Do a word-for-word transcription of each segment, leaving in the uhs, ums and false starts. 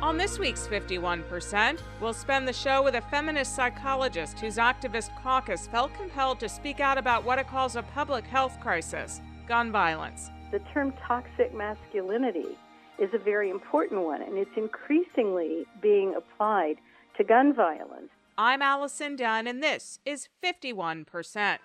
On this week's fifty-one percent, we'll spend the show with a feminist psychologist whose activist caucus felt compelled to speak out about what it calls a public health crisis, gun violence. The term toxic masculinity is a very important one, and it's increasingly being applied to gun violence. I'm Allison Dunn, and this is fifty-one percent.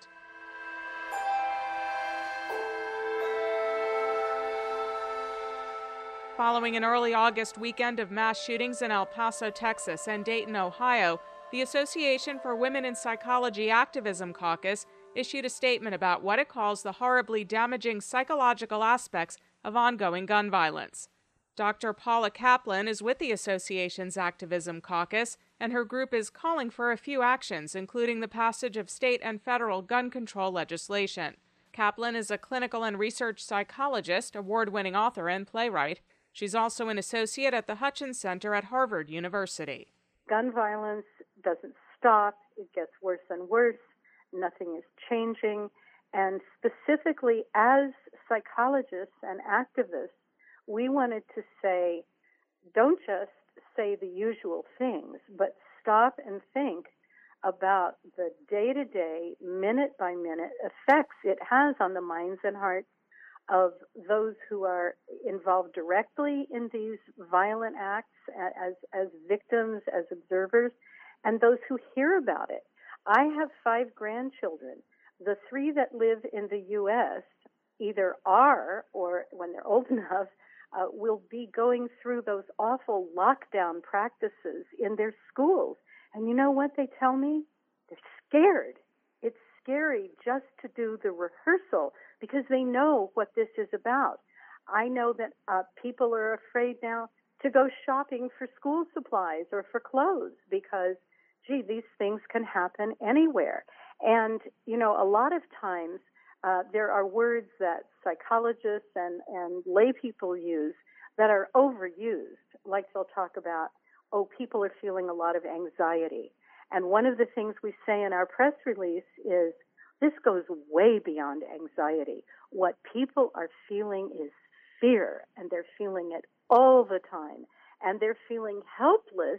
Following an early August weekend of mass shootings in El Paso, Texas, and Dayton, Ohio, the Association for Women in Psychology Activism Caucus issued a statement about what it calls the horribly damaging psychological aspects of ongoing gun violence. Doctor Paula Kaplan is with the association's Activism Caucus, and her group is calling for a few actions, including the passage of state and federal gun control legislation. Kaplan is a clinical and research psychologist, award-winning author, and playwright. She's also an associate at the Hutchins Center at Harvard University. Gun violence doesn't stop. It gets worse and worse. Nothing is changing. And specifically, as psychologists and activists, we wanted to say, don't just say the usual things, but stop and think about the day-to-day, minute-by-minute effects it has on the minds and hearts of those who are involved directly in these violent acts as as victims, as observers, and those who hear about it. I have five grandchildren. The three that live in the U S either are, or when they're old enough, uh, will be going through those awful lockdown practices in their schools. And you know what they tell me? They're scared. It's scary just to do the rehearsal because they know what this is about. I know that uh, people are afraid now to go shopping for school supplies or for clothes because, gee, these things can happen anywhere. And, you know, a lot of times uh, there are words that psychologists and, and lay people use that are overused. Like they'll talk about, oh, people are feeling a lot of anxiety. And one of the things we say in our press release is, this goes way beyond anxiety. What people are feeling is fear, and they're feeling it all the time. And they're feeling helpless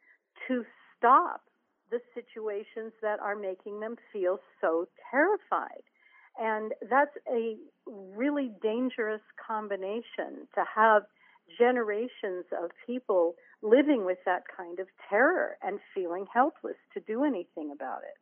to stop the situations that are making them feel so terrified. And that's a really dangerous combination to have generations of people living with that kind of terror and feeling helpless to do anything about it.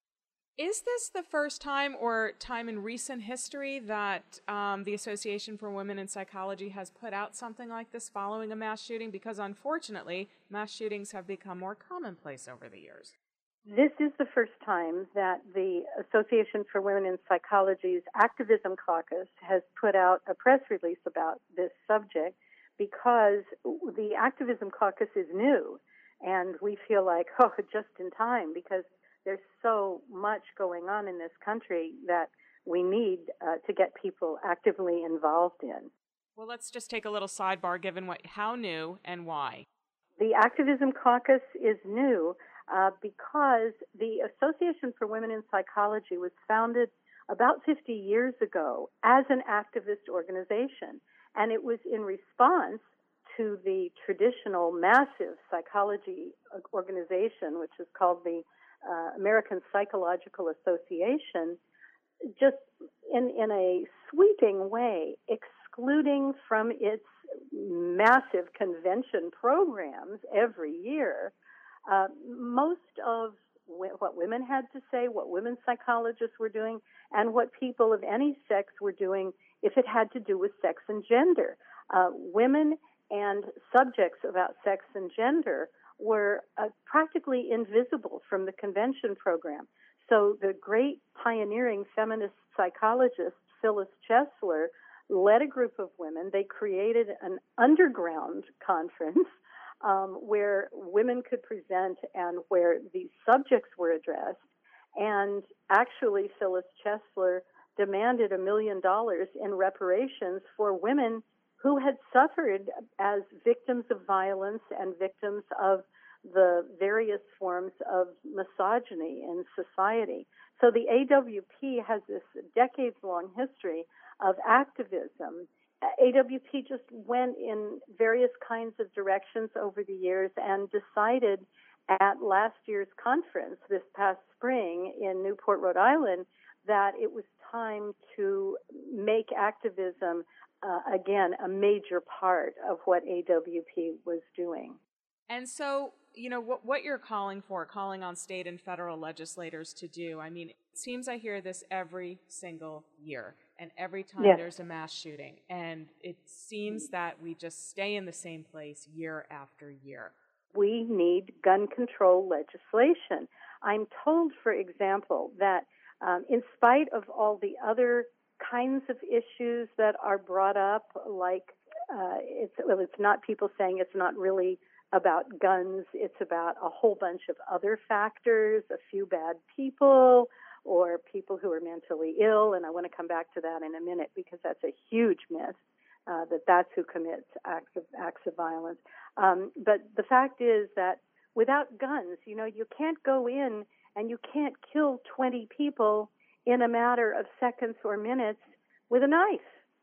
Is this the first time or time in recent history that um, the Association for Women in Psychology has put out something like this following a mass shooting? Because unfortunately, mass shootings have become more commonplace over the years. This is the first time that the Association for Women in Psychology's Activism Caucus has put out a press release about this subject, because the Activism Caucus is new, and we feel like, oh, just in time, because there's so much going on in this country that we need uh, to get people actively involved in. Well, let's just take a little sidebar, given what, how new and why. The Activism Caucus is new uh, because the Association for Women in Psychology was founded about fifty years ago as an activist organization. And it was in response to the traditional massive psychology organization, which is called the uh, American Psychological Association, just in, in a sweeping way, excluding from its massive convention programs every year uh, most of what women had to say, what women psychologists were doing, and what people of any sex were doing if it had to do with sex and gender. Uh, women and subjects about sex and gender were uh, practically invisible from the convention program. So the great pioneering feminist psychologist Phyllis Chesler led a group of women. They created an underground conference um, where women could present and where these subjects were addressed. And actually, Phyllis Chesler demanded a million dollars in reparations for women who had suffered as victims of violence and victims of the various forms of misogyny in society. So the A W P has this decades-long history of activism A W P just went in various kinds of directions over the years and decided at last year's conference this past spring in Newport, Rhode Island, that it was time to make activism, uh, again, a major part of what A W P was doing. And so, you know, what, what you're calling for, calling on state and federal legislators to do, I mean, it seems I hear this every single year and every time Yes. there's a mass shooting. And it seems that we just stay in the same place year after year. We need gun control legislation. I'm told, for example, that um, in spite of all the other kinds of issues that are brought up, like uh, it's, well, it's not people saying it's not really about guns, it's about a whole bunch of other factors, a few bad people, or people who are mentally ill, and I want to come back to that in a minute because that's a huge myth, uh, that that's who commits acts of, acts of violence. Um, but the fact is that without guns, you know, you can't go in and you can't kill twenty people in a matter of seconds or minutes with a knife.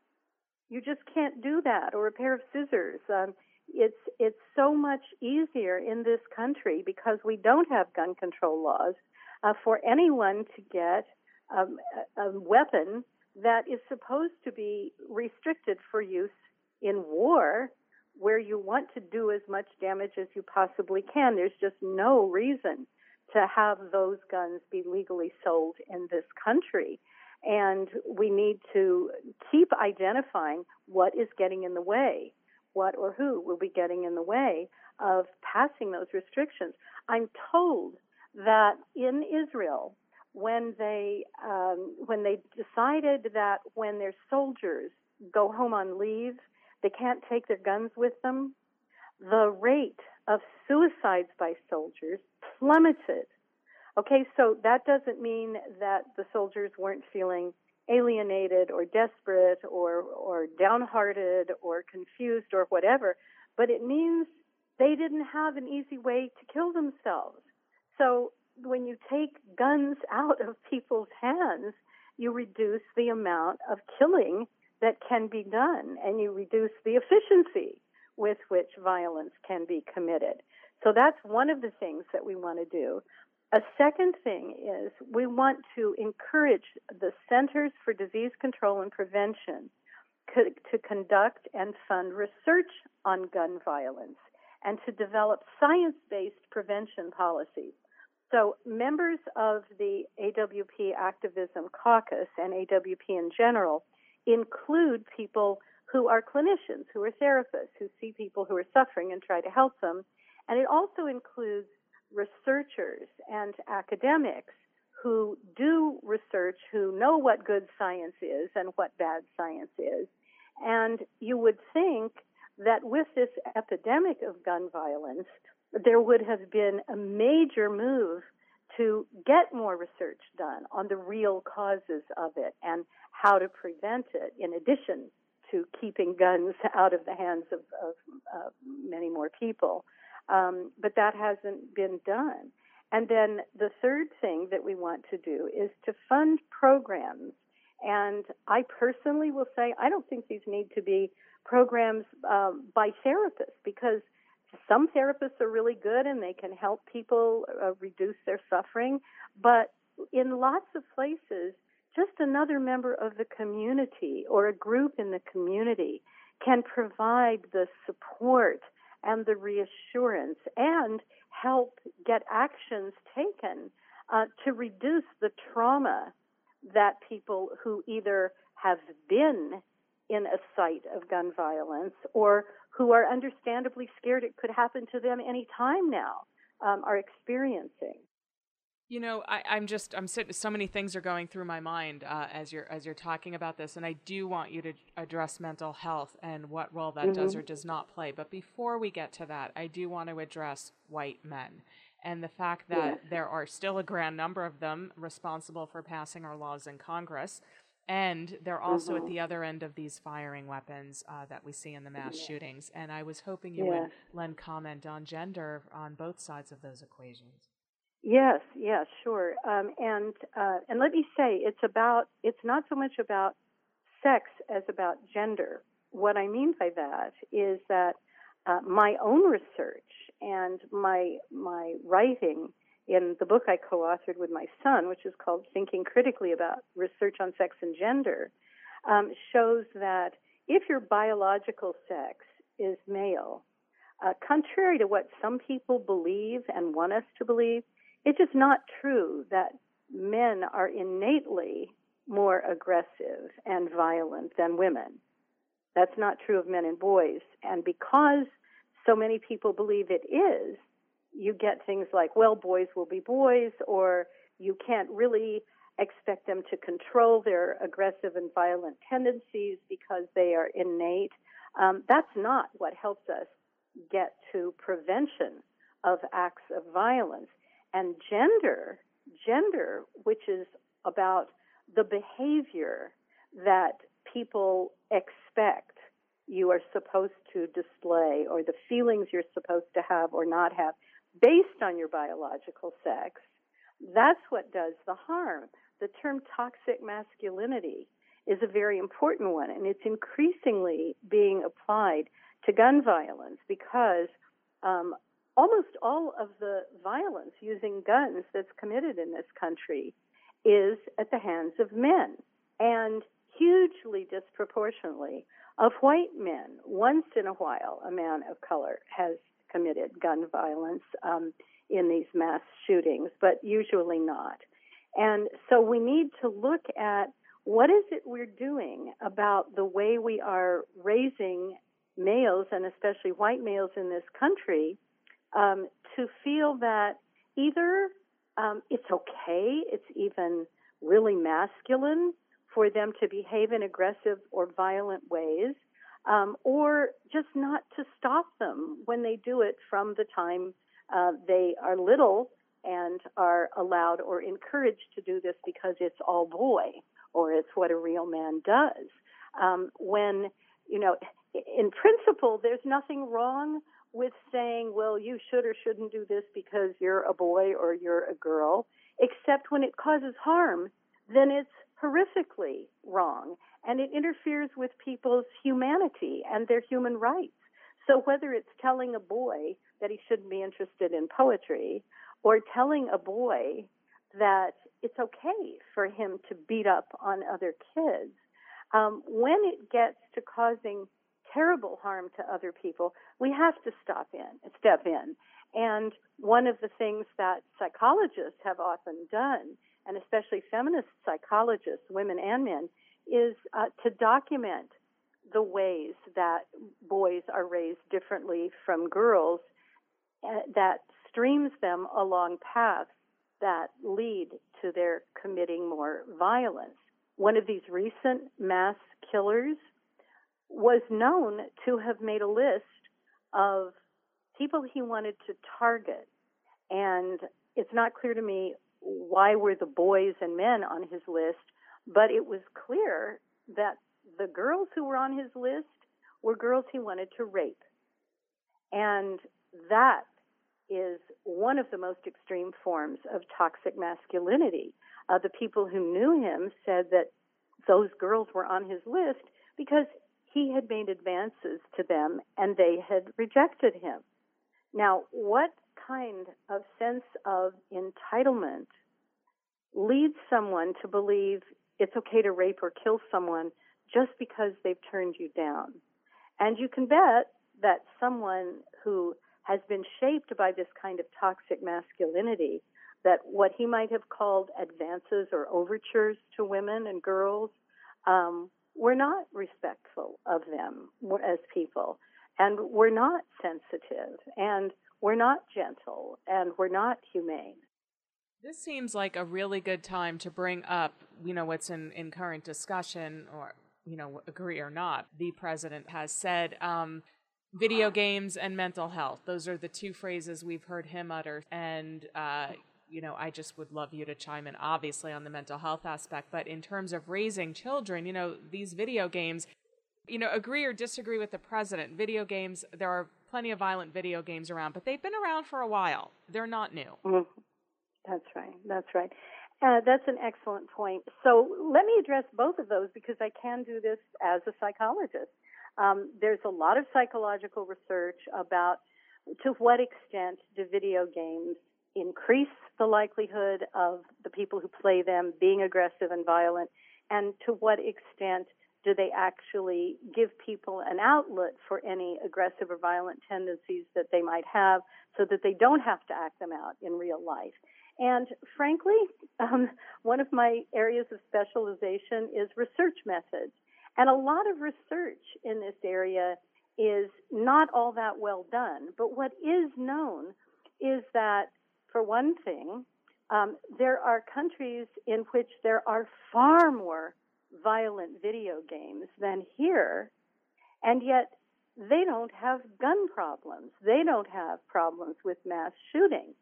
You just can't do that, or a pair of scissors. Um, it's it's so much easier in this country because we don't have gun control laws uh, for anyone to get um, a, a weapon that is supposed to be restricted for use in war, where you want to do as much damage as you possibly can. There's just no reason to have those guns be legally sold in this country. And we need to keep identifying what is getting in the way, what or who will be getting in the way of passing those restrictions. I'm told that in Israel, when they um, when they decided that when their soldiers go home on leave, they can't take their guns with them, the rate of suicides by soldiers plummeted. Okay, so that doesn't mean that the soldiers weren't feeling alienated or desperate or, or downhearted or confused or whatever, but it means they didn't have an easy way to kill themselves. So when you take guns out of people's hands, you reduce the amount of killing that can be done, and you reduce the efficiency with which violence can be committed. So that's one of the things that we want to do. A second thing is we want to encourage the Centers for Disease Control and Prevention co- to conduct and fund research on gun violence and to develop science-based prevention policies. So members of the A W P Activism Caucus and A W P in general include people who are clinicians, who are therapists, who see people who are suffering and try to help them. And it also includes researchers and academics who do research, who know what good science is and what bad science is. And you would think that with this epidemic of gun violence, there would have been a major move to get more research done on the real causes of it and how to prevent it, in addition to keeping guns out of the hands of, of uh, many more people. Um, but that hasn't been done. And then the third thing that we want to do is to fund programs. And I personally will say I don't think these need to be programs um, by therapists, because some therapists are really good and they can help people uh, reduce their suffering. But in lots of places, just another member of the community or a group in the community can provide the support and the reassurance and help get actions taken uh, to reduce the trauma that people who either have been in a site of gun violence or who are understandably scared it could happen to them any time now um, are experiencing. You know, I, I'm just, I'm sitting, so many things are going through my mind uh, as you're as you're talking about this, and I do want you to address mental health and what role that mm-hmm. does or does not play. But before we get to that, I do want to address white men and the fact that yes. there are still a grand number of them responsible for passing our laws in Congress, and they're also mm-hmm. at the other end of these firing weapons uh, that we see in the mass yes. shootings. And I was hoping you yes. would lend comment on gender on both sides of those equations. Yes, yes, sure. Um, and uh, and let me say, it's about it's not so much about sex as about gender. what I mean by that is that uh, my own research and my my writing in the book I co-authored with my son, which is called Thinking Critically About Research on Sex and Gender, um, shows that if your biological sex is male, uh, contrary to what some people believe and want us to believe, it's just not true that men are innately more aggressive and violent than women. That's not true of men and boys. And because so many people believe it is, you get things like, well, boys will be boys, or you can't really expect them to control their aggressive and violent tendencies because they are innate. Um, that's not what helps us get to prevention of acts of violence. And gender, gender, which is about the behavior that people expect you are supposed to display, or the feelings you're supposed to have or not have based on your biological sex, that's what does the harm. The term toxic masculinity is a very important one, and it's increasingly being applied to gun violence because um, almost all of the violence using guns that's committed in this country is at the hands of men, and hugely disproportionately of white men. Once in a while, a man of color has committed gun violence um, in these mass shootings, but usually not. And so we need to look at what is it we're doing about the way we are raising males, and especially white males in this country, um, to feel that either um, it's okay, it's even really masculine for them to behave in aggressive or violent ways, um, or just not to stop them when they do it from the time uh, they are little and are allowed or encouraged to do this because it's all boy or it's what a real man does. Um, when, you know, in principle, there's nothing wrong with saying, well, you should or shouldn't do this because you're a boy or you're a girl, except when it causes harm, then it's horrifically wrong, and it interferes with people's humanity and their human rights. So whether it's telling a boy that he shouldn't be interested in poetry, or telling a boy that it's okay for him to beat up on other kids, um, when it gets to causing terrible harm to other people, we have to stop in, step in. And one of the things that psychologists have often done, and especially feminist psychologists, women and men, is uh, to document the ways that boys are raised differently from girls, uh, that streams them along paths that lead to their committing more violence. One of these recent mass killers was known to have made a list of people he wanted to target, and it's not clear to me why were the boys and men on his list, but it was clear that the girls who were on his list were girls he wanted to rape. And that is one of the most extreme forms of toxic masculinity. Uh, the people who knew him said that those girls were on his list because he had made advances to them and they had rejected him. Now, what kind of sense of entitlement leads someone to believe it's okay to rape or kill someone just because they've turned you down? And you can bet that someone who has been shaped by this kind of toxic masculinity, that what he might have called advances or overtures to women and girls, um, we're not respectful of them as people, and we're not sensitive, and we're not gentle, and we're not humane. This seems like a really good time to bring up, you know, what's in, in current discussion, or, you know, agree or not. The president has said um, video games and mental health. Those are the two phrases we've heard him utter. And, uh, you know, I just would love you to chime in, obviously, on the mental health aspect. But in terms of raising children, you know, these video games, you know, agree or disagree with the president. Video games, there are plenty of violent video games around, but they've been around for a while. They're not new. Mm-hmm. That's right. That's right. Uh, that's an excellent point. So let me address both of those because I can do this as a psychologist. Um, there's a lot of psychological research about to what extent do video games increase the likelihood of the people who play them being aggressive and violent, and to what extent do they actually give people an outlet for any aggressive or violent tendencies that they might have so that they don't have to act them out in real life. And frankly, um, one of my areas of specialization is research methods. And a lot of research in this area is not all that well done. But what is known is that, for one thing, um, there are countries in which there are far more violent video games than here, and yet they don't have gun problems. They don't have problems with mass shooting.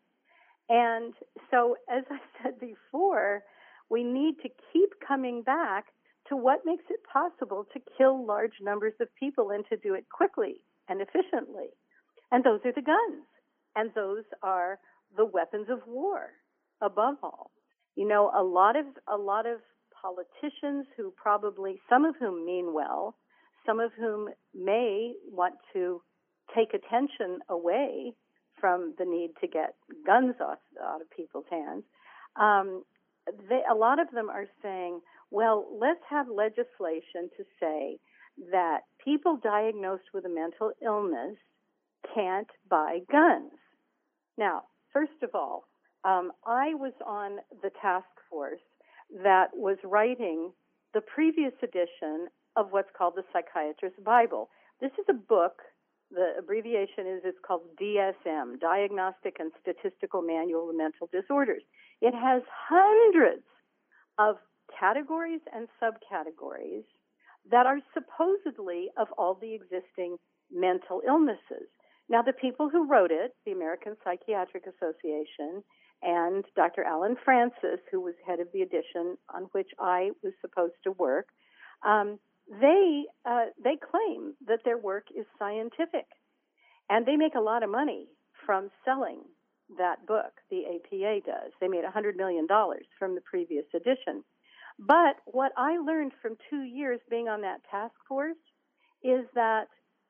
And so, as I said before, we need to keep coming back to what makes it possible to kill large numbers of people and to do it quickly and efficiently. And those are the guns. And those are the weapons of war, above all. You know, a lot of a lot of politicians who probably, some of whom mean well, some of whom may want to take attention away from the need to get guns off, out of people's hands, um, they, a lot of them are saying, well, let's have legislation to say that people diagnosed with a mental illness can't buy guns. Now, first of all, um, I was on the task force that was writing the previous edition of what's called the Psychiatrist's Bible. This is a book. The abbreviation is it's called D S M, Diagnostic and Statistical Manual of Mental Disorders. It has hundreds of categories and subcategories that are supposedly of all the existing mental illnesses. Now, the people who wrote it, the American Psychiatric Association, and Doctor Alan Francis, who was head of the edition on which I was supposed to work, um, they uh, they claim that their work is scientific, and they make a lot of money from selling that book. The A P A does. They made one hundred million dollars from the previous edition. But what I learned from two years being on that task force is that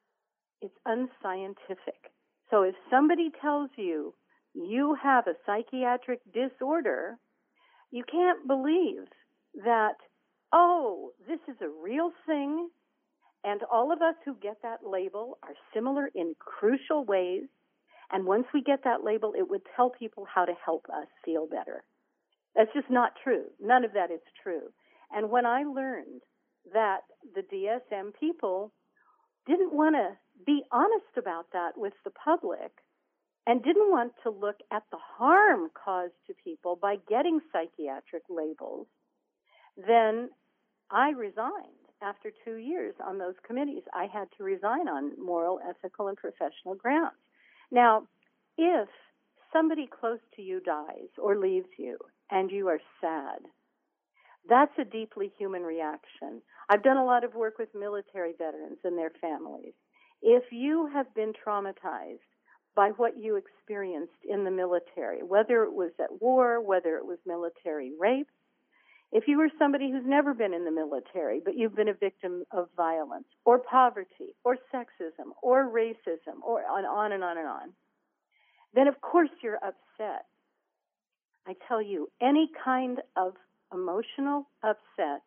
it's unscientific. So if somebody tells you you have a psychiatric disorder, you can't believe that, oh, this is a real thing, and all of us who get that label are similar in crucial ways, and once we get that label, it would tell people how to help us feel better. That's just not true. None of that is true. And when I learned that the D S M people didn't want to be honest about that with the public and didn't want to look at the harm caused to people by getting psychiatric labels, then I resigned after two years on those committees. I had to resign on moral, ethical, and professional grounds. Now, if somebody close to you dies or leaves you and you are sad, that's a deeply human reaction. I've done a lot of work with military veterans and their families. If you have been traumatized by what you experienced in the military, whether it was at war, whether it was military rape, if you were somebody who's never been in the military, but you've been a victim of violence or poverty or sexism or racism or on, on and on and on, then of course you're upset. I tell you, any kind of emotional upset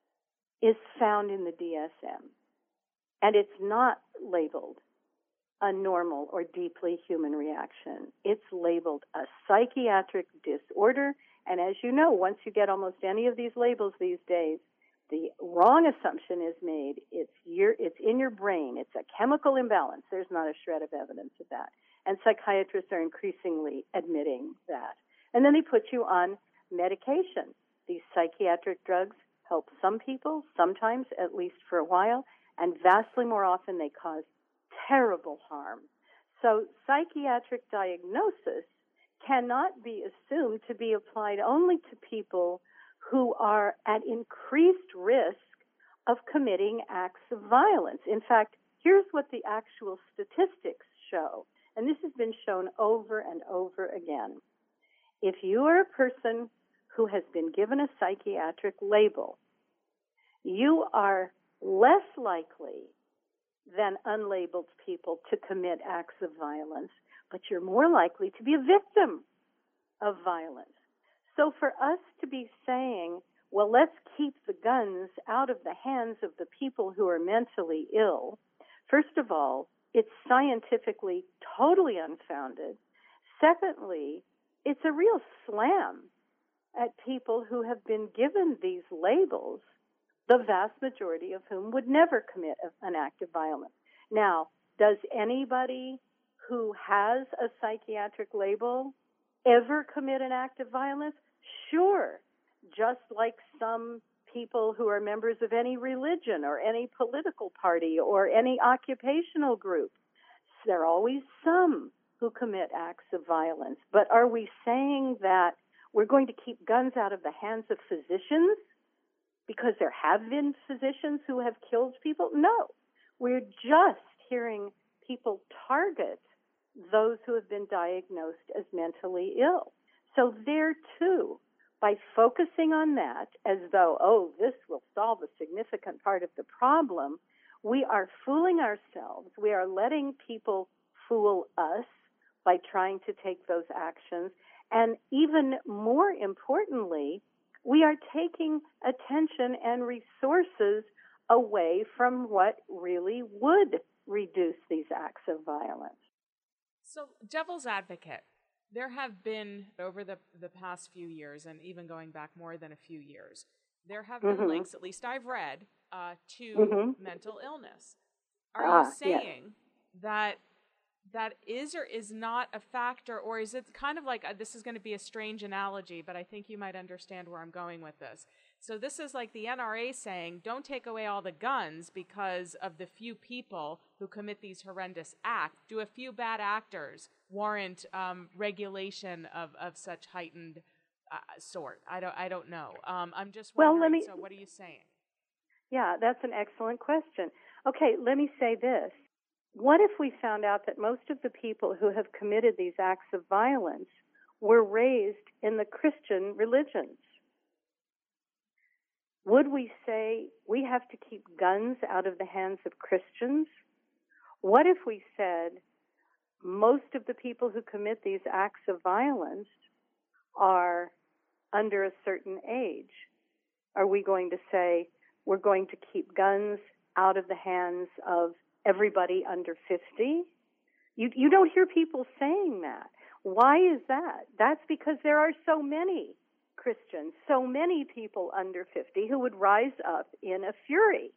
is found in the D S M, and it's not labeled a normal or deeply human reaction. It's labeled a psychiatric disorder, and as you know, once you get almost any of these labels these days, the wrong assumption is made. It's your, it's in your brain. It's a chemical imbalance. There's not a shred of evidence of that. And psychiatrists are increasingly admitting that. And then they put you on medication. These psychiatric drugs help some people, sometimes, at least for a while, and vastly more often they cause terrible harm. So psychiatric diagnosis cannot be assumed to be applied only to people who are at increased risk of committing acts of violence. In fact, here's what the actual statistics show, and this has been shown over and over again. If you are a person who has been given a psychiatric label, you are less likely than unlabeled people to commit acts of violence, but you're more likely to be a victim of violence. So for us to be saying, well, let's keep the guns out of the hands of the people who are mentally ill, first of all, it's scientifically totally unfounded. Secondly, it's a real slam at people who have been given these labels, the vast majority of whom would never commit an act of violence. Now, does anybody who has a psychiatric label ever commit an act of violence? Sure, just like some people who are members of any religion or any political party or any occupational group. There are always some who commit acts of violence. But are we saying that we're going to keep guns out of the hands of physicians because there have been physicians who have killed people? No. We're just hearing people target those who have been diagnosed as mentally ill. So there, too, by focusing on that as though, oh, this will solve a significant part of the problem, we are fooling ourselves. We are letting people fool us by trying to take those actions. And even more importantly, we are taking attention and resources away from what really would reduce these acts of violence. So, devil's advocate, there have been, over the, the past few years, and even going back more than a few years, there have been mm-hmm. links, at least I've read, uh, to mm-hmm. mental illness. Are ah, you saying yes. that that is or is not a factor, or is it kind of like, uh, this is going to be a strange analogy, but I think you might understand where I'm going with this. So this is like the N R A saying, don't take away all the guns because of the few people who commit these horrendous acts. Do a few bad actors warrant um, regulation of, of such heightened uh, sort? I don't, I don't know. Um, I'm just wondering, well, let me, so what are you saying? Yeah, that's an excellent question. Okay, let me say this. What if we found out that most of the people who have committed these acts of violence were raised in the Christian religions? Would we say we have to keep guns out of the hands of Christians? What if we said most of the people who commit these acts of violence are under a certain age? Are we going to say we're going to keep guns out of the hands of everybody under fifty? You, you don't hear people saying that. Why is that? That's because there are so many Christians, so many people under fifty who would rise up in a fury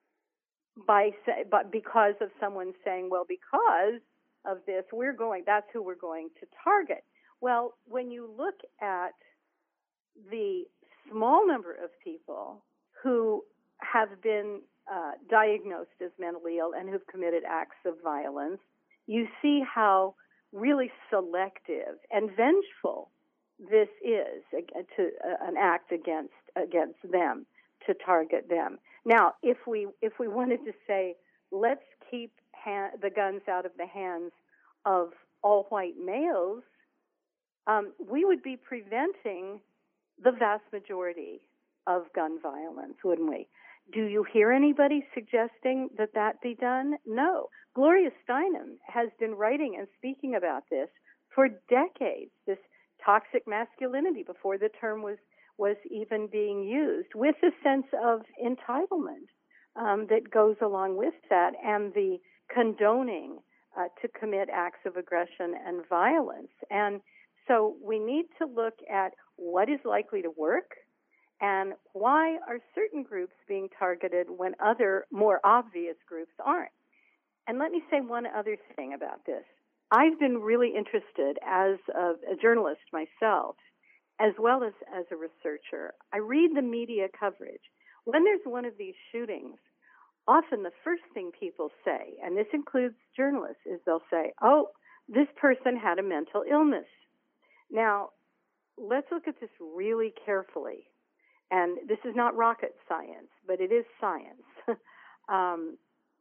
by say, but because of someone saying, well, because of this, we're going, that's who we're going to target. Well, when you look at the small number of people who have been uh, diagnosed as mentally ill and who've committed acts of violence, you see how really selective and vengeful this is to uh, an act against against them, to target them. Now, if we if we wanted to say, let's keep ha- the guns out of the hands of all white males, um, we would be preventing the vast majority of gun violence, wouldn't we? Do you hear anybody suggesting that that be done? No. Gloria Steinem has been writing and speaking about this for decades, this toxic masculinity, before the term was, was even being used, with a sense of entitlement um, that goes along with that, and the condoning uh, to commit acts of aggression and violence. And so we need to look at what is likely to work, and why are certain groups being targeted when other, more obvious groups aren't. And let me say one other thing about this. I've been really interested as a, a journalist myself, as well as as a researcher. I read the media coverage. When there's one of these shootings, often the first thing people say, and this includes journalists, is they'll say, oh, this person had a mental illness. Now, let's look at this really carefully. And this is not rocket science, but it is science. um,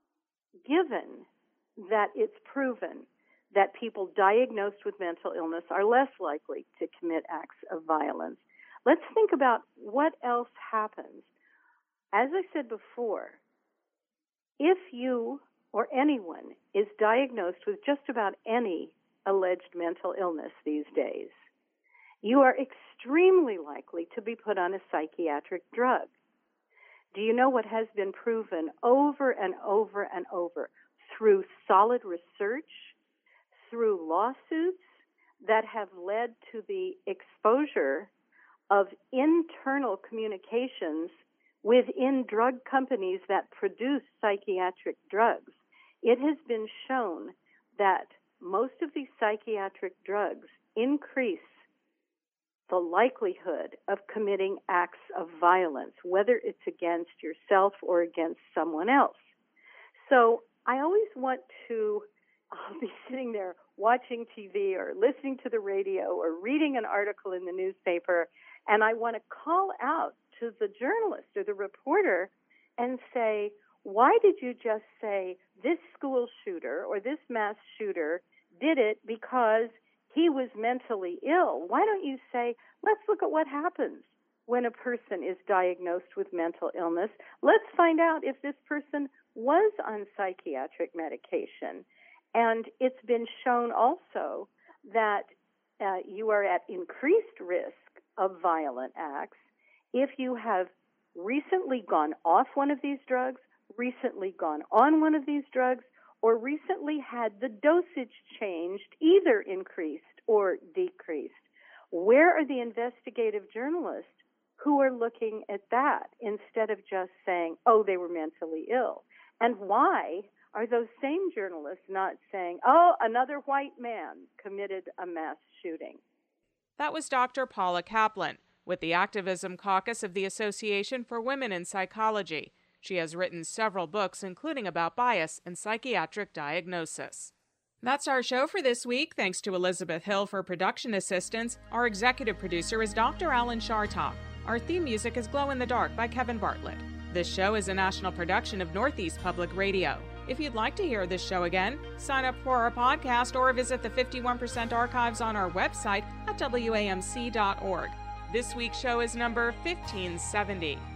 given that it's proven that people diagnosed with mental illness are less likely to commit acts of violence, let's think about what else happens. As I said before, if you or anyone is diagnosed with just about any alleged mental illness these days, you are extremely likely to be put on a psychiatric drug. Do you know what has been proven over and over and over through solid research, through lawsuits that have led to the exposure of internal communications within drug companies that produce psychiatric drugs? It has been shown that most of these psychiatric drugs increase the likelihood of committing acts of violence, whether it's against yourself or against someone else. So I always want to I'll be sitting there watching T V or listening to the radio or reading an article in the newspaper, and I want to call out to the journalist or the reporter and say, why did you just say this school shooter or this mass shooter did it because he was mentally ill? Why don't you say, let's look at what happens when a person is diagnosed with mental illness. Let's find out if this person was on psychiatric medication. And it's been shown also that uh, you are at increased risk of violent acts if you have recently gone off one of these drugs, recently gone on one of these drugs, or recently had the dosage changed, either increased or decreased. Where are the investigative journalists who are looking at that instead of just saying, oh, they were mentally ill? And why are those same journalists not saying, oh, another white man committed a mass shooting? That was Doctor Paula Kaplan with the Activism Caucus of the Association for Women in Psychology. She has written several books, including about bias and psychiatric diagnosis. That's our show for this week. Thanks to Elizabeth Hill for production assistance. Our executive producer is Doctor Alan Shartoff. Our theme music is Glow in the Dark by Kevin Bartlett. This show is a national production of Northeast Public Radio. If you'd like to hear this show again, sign up for our podcast or visit the fifty-one percent archives on our website at W A M C dot org. This week's show is number fifteen seventy.